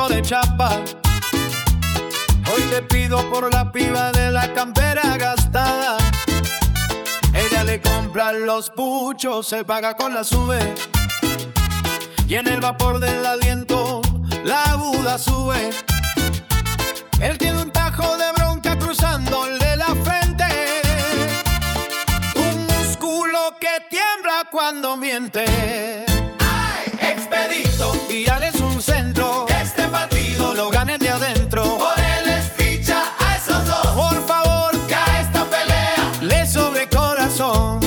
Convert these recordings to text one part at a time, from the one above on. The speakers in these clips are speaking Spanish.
vestido de chapa. Hoy te pido por la piba de la campera gastada. Ella le compra los puchos, se paga con la sube. Y en el vapor del aliento la aguda sube. Él tiene un tajo de bronca cruzándole la frente, un músculo que tiembla cuando miente. ¡Ay, expedito! Y ya es un centro, Este partido lo gane de adentro. por él es ficha a esos dos. Por favor, Que a esta pelea le sobre corazón.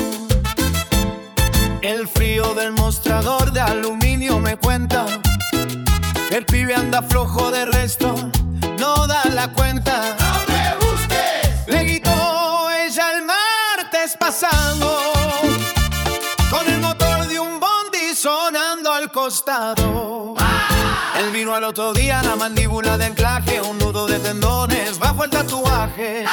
El frío del mostrador de aluminio me cuenta. El pibe anda flojo de resto, no da la cuenta. no me busques. Le quitó ella el martes pasado, con el motor de un bondi sonando al costado. Él vino al otro día, la mandíbula de anclaje, un nudo de tendones bajo el tatuaje.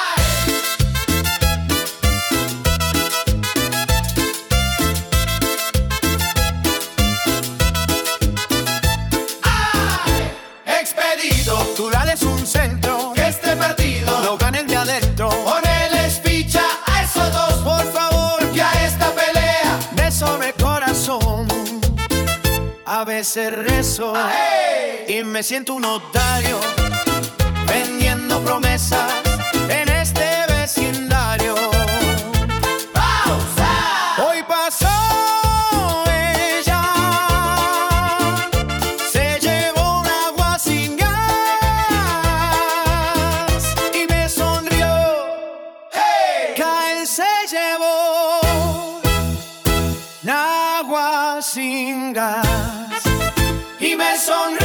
Expedito, Tú dales un centro, que este partido lo gana el de adentro. por él es ficha a esos dos. Por favor, Que a esta pelea de sobre corazón. A veces rezo y me siento un notario vendiendo promesas en este vecindario. pausa. Hoy pasó ella, se llevó un agua sin gas y me sonrió. ¡Hey! Que él se llevó un agua sin gas Y me sonrió.